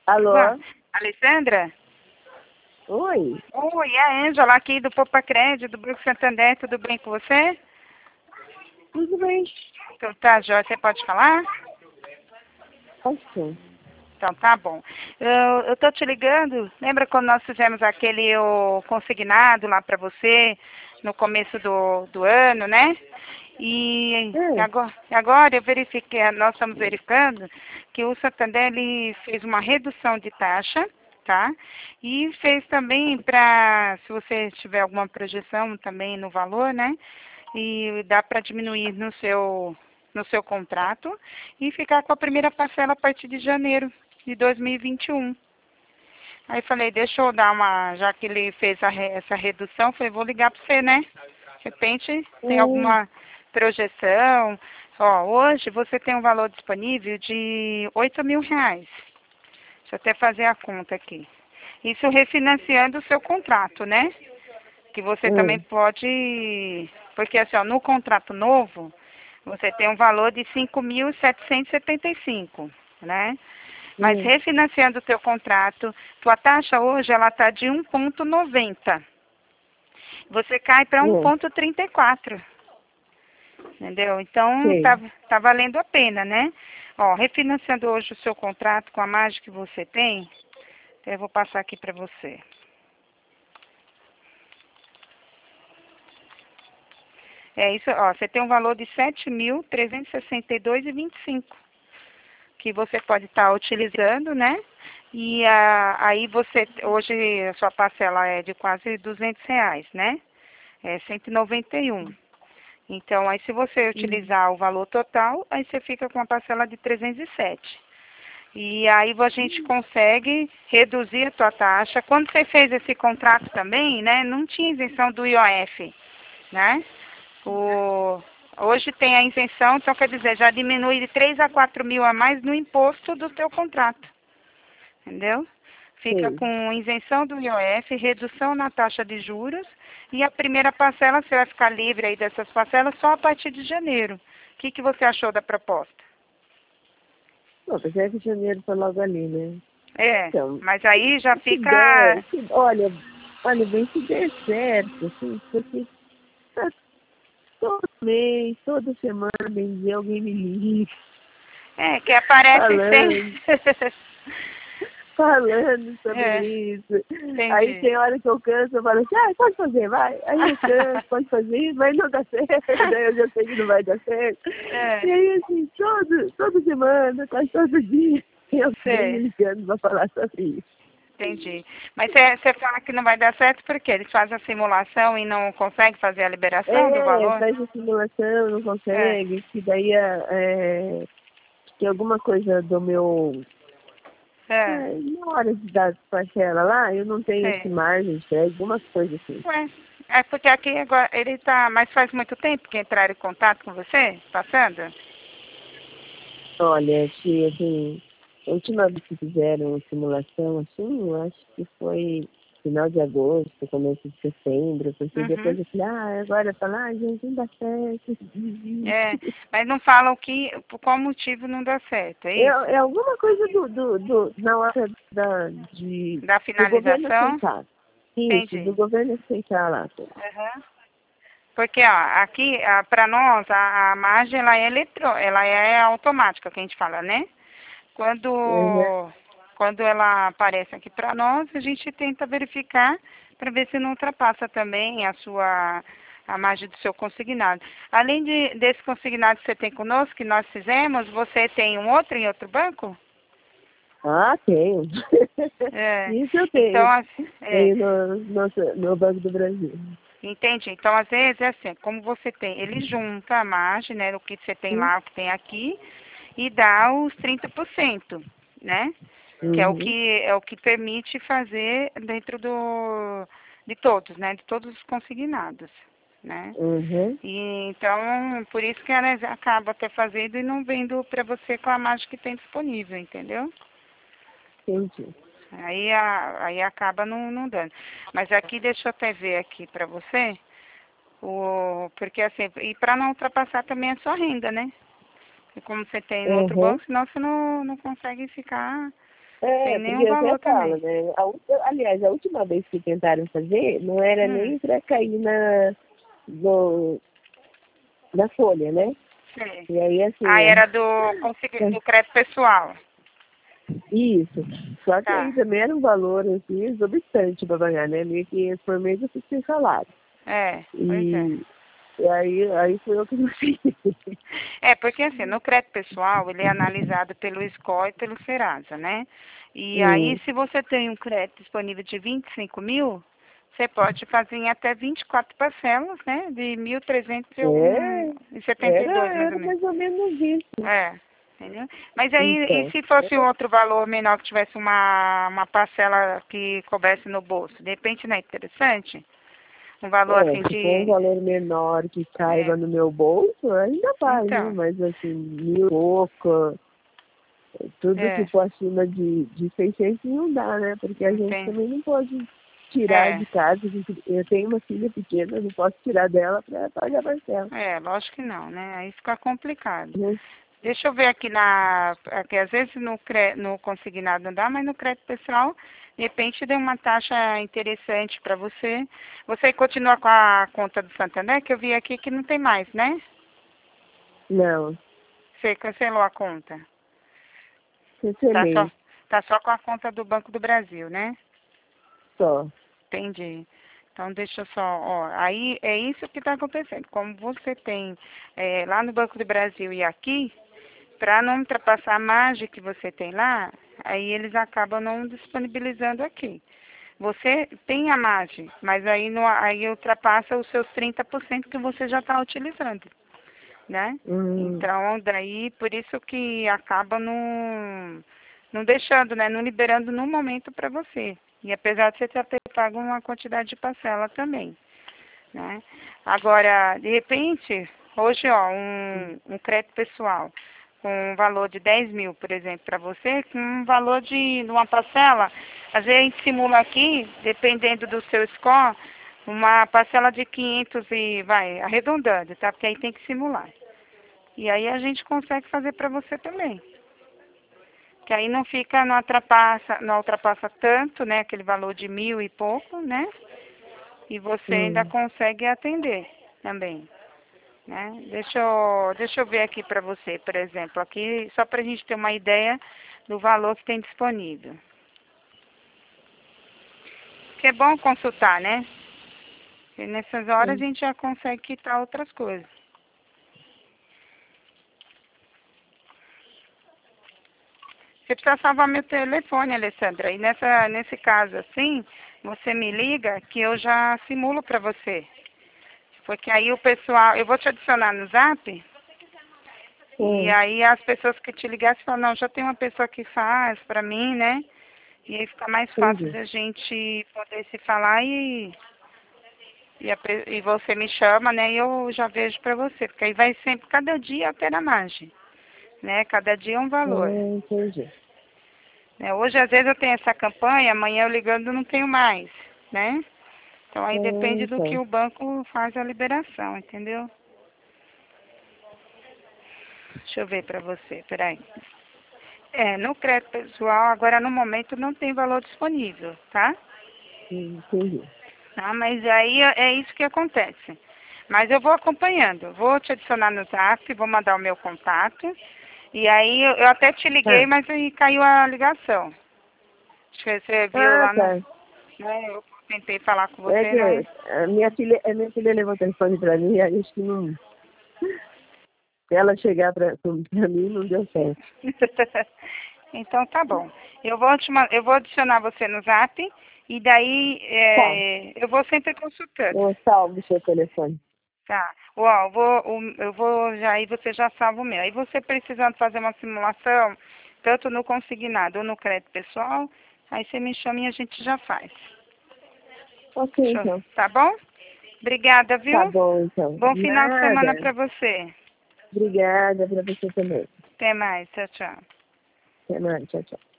Alô? Alessandra? Oi? Oi, é a Ângela aqui do Poupa Crédito, do Banco Santander, tudo bem com você? Tudo bem? Então tá, Jó, você pode falar? Posso? Então tá bom. Eu tô te ligando, lembra quando nós fizemos aquele o consignado lá para você, no começo do ano, né? E É. agora eu verifiquei, nós estamos verificando que o Santander ele fez uma redução de taxa, tá? E fez também para, se você tiver alguma projeção também no valor, né? E dá para diminuir no seu contrato e ficar com a primeira parcela a partir de janeiro de 2021. Aí falei, deixa eu dar uma, já que ele fez essa redução, falei, vou ligar para você, né? De repente, tem Hum, alguma projeção? Ó, hoje você tem um valor disponível de R$ 8.000. Deixa eu até fazer a conta aqui. Isso refinanciando o seu contrato, né? Que você também pode, porque assim, ó, no contrato novo, você tem um valor de 5.775, né? Mas hum, refinanciando o teu contrato, tua taxa hoje ela está de 1,90. Você cai para hum. 1,34, entendeu? Então Sei. tá valendo a pena, né? Ó, refinanciando hoje o seu contrato com a margem que você tem, eu vou passar aqui para você. É isso, ó, você tem um valor de 7.362,25 que você pode estar utilizando, né? E aí você, hoje a sua parcela é de quase R$ 200, né? É 191. Então, aí se você Hum. utilizar o valor total, aí você fica com a parcela de 307. E aí a gente consegue reduzir a tua taxa. Quando você fez esse contrato também, né, não tinha isenção do IOF, né? O, hoje tem a isenção, então quer dizer, já diminui de 3 a 4 mil a mais no imposto do teu contrato, entendeu? Fica Sei. com isenção do IOF, redução na taxa de juros e a primeira parcela você vai ficar livre aí dessas parcelas só a partir de janeiro. O que você achou da proposta? Não, apesar que janeiro tá logo ali, né? É, Então, mas aí já se fica. der, olha bem, se der certo, assim, porque tá todo mês, toda semana, bem dia, alguém me liga, É, que aparece falando, sempre. falando sobre É, isso. Aí entendi. tem hora que eu canso, eu falo assim, ah, pode fazer, vai. Aí eu canso, pode fazer, mas não dá certo, daí eu já sei que não vai dar certo. É, E aí, assim, toda semana, quase todo dia, tem alguém me sei. ligando pra falar sobre isso. Entendi. Mas você fala que não vai dar certo porque eles fazem a simulação e não conseguem fazer a liberação do É, valor? faz a simulação, não É, consegue, que daí tem alguma coisa do meu. é, Na hora de dar parcela lá, eu não tenho esse sei. margem, alguma coisa assim. Ué, é porque aqui agora ele tá. Mas faz muito tempo que entraram em contato com você? Passando? Olha, que assim, a última vez que fizeram simulação assim, eu acho que foi final de agosto, começo de setembro, porque depois Uhum. eu falei, agora falar, gente, não dá certo, É, desiste. mas não falam que por qual motivo não dá certo, é É, isso? é alguma coisa na hora Da do governo finalização? aceitar. Isso, do Entendi. governo aceitar lá. Uhum. Porque, ó, aqui, para nós, a margem, ela é automática, que a gente fala, né? Uhum. Quando ela aparece aqui para nós, a gente tenta verificar para ver se não ultrapassa também a margem do seu consignado. Além desse consignado que você tem conosco, que nós fizemos, você tem um outro em outro banco? Ah, tenho. É. Isso eu Então, tenho. é, Tenho no Banco do Brasil. entendi. Então, às vezes, é assim, como você tem, ele junta a margem, né, o que você tem lá, o que tem aqui, e dá os 30%, né? Que Uhum. é o que permite fazer dentro de todos, né? De todos os consignados, né? Uhum. E então, por isso que ela acaba até fazendo e não vendo para você com a margem que tem disponível, entendeu? Entendi. Aí acaba não dando. Mas aqui, deixa eu até ver aqui para você, porque assim, e para não ultrapassar também a sua renda, né? E como você tem no outro Uhum. banco, senão você não consegue ficar. sem porque nenhum eu até valor falo, também. né? Aliás, a última vez que tentaram fazer, não era Hum, nem para cair no, na folha, né? sei. E aí, Ah, assim, era do crédito pessoal. isso. Só que aí Tá. também era um valor, assim, exorbitante para pagar, né? 1.500 por mês eu fiquei sem salário. É, pois é. E aí foi eu que não fiz. É, porque assim, no crédito pessoal, ele é analisado pelo Score e pelo Serasa, né? E aí, Hum, se você tem um crédito disponível de 25 mil, você pode fazer em até 24 parcelas, né? De mil trezentos é, e setenta e dois mais ou era menos. mais ou menos isso. É, entendeu? Mas aí, e Então, se fosse um outro valor menor, que tivesse uma parcela que coubesse no bolso? De repente não é interessante? Um valor assim se for um de... valor menor que caiba É, no meu bolso, ainda vai, né? então, Mas assim, 1.000 e pouco, tudo que é, for acima de 600 não dá, né? Porque a gente entendi. também não pode tirar É, de casa. Eu tenho uma filha pequena, eu não posso tirar dela para pagar a parcela. lógico que não, né? Aí fica complicado. Né? Deixa eu ver aqui às vezes no consignado não dá, mas no crédito pessoal, de repente deu uma taxa interessante para você. Você continua com a conta do Santander, que eu vi aqui que não tem mais, né? Não, Você cancelou a conta. Tá só, cancelei tá só com a conta do Banco do Brasil, né? só. Entendi. Então, deixa eu só, ó, aí é isso que está acontecendo. Como você tem lá no Banco do Brasil e aqui, para não ultrapassar a margem que você tem lá, aí eles acabam não disponibilizando aqui. Você tem a margem, mas aí, aí ultrapassa os seus 30% que você já está utilizando, né? Hum, Então, daí, por isso que acaba não deixando, né? Não liberando no momento para você. E apesar de você ter pago uma quantidade de parcela também, né? Agora, de repente, hoje, ó, um crédito pessoal com um valor de 10 mil, por exemplo, para você, com um valor de uma parcela, às vezes a gente simula aqui, dependendo do seu score, uma parcela de 500 e vai arredondando, tá? Porque aí tem que simular. E aí a gente consegue fazer para você também. Que aí não fica, não ultrapassa tanto, né? Aquele valor de 1.000 e pouco, né? E você ainda hum. consegue atender também, né? Deixa eu ver aqui para você, por exemplo, aqui, só para a gente ter uma ideia do valor que tem disponível. Que é bom consultar, né? Porque nessas horas a Hum. gente já consegue quitar outras coisas. Você precisa salvar meu telefone, Alessandra. E nesse caso assim, você me liga que eu já simulo para você. Porque aí o pessoal, eu vou te adicionar no Zap, e Hum, aí as pessoas que te ligarem falam, não, já tem uma pessoa que faz para mim, né? E aí fica mais fácil entendi. da gente poder se falar e você me chama, né? E eu já vejo para você. Porque aí vai sempre, cada dia altera a margem, né? Cada dia é um valor. Entendi. Né? Hoje, às vezes, eu tenho essa campanha, amanhã eu ligando não tenho mais, né? Então, aí depende do que Então, o banco faz a liberação, entendeu? Deixa eu ver para você, peraí. No crédito pessoal, agora no momento não tem valor disponível, tá? entendi. Tá, mas aí é isso que acontece. Mas eu vou acompanhando, vou te adicionar no Zap, vou mandar o meu contato. E aí eu até te liguei, Tá. mas aí caiu a ligação. Acho que você viu lá no, Tá. né? Eu tentei falar com É você, que não. a minha filha levou o telefone pra mim e aí acho que não. Se ela chegar pra mim, não deu certo. Então tá bom. Eu vou adicionar você no Zap e daí Tá. eu vou sempre consultando. Eu salvo o seu telefone. Tá. Ó, eu vou já aí você já salva o meu. Aí você precisando fazer uma simulação, tanto no consignado ou no crédito pessoal, aí você me chama e a gente já faz. Ok, então. Tá bom? Obrigada, Tá viu? bom, então. Bom final de semana Nada. para você. Obrigada pra você também. Até mais. Tchau, tchau. Até mais. Tchau, tchau.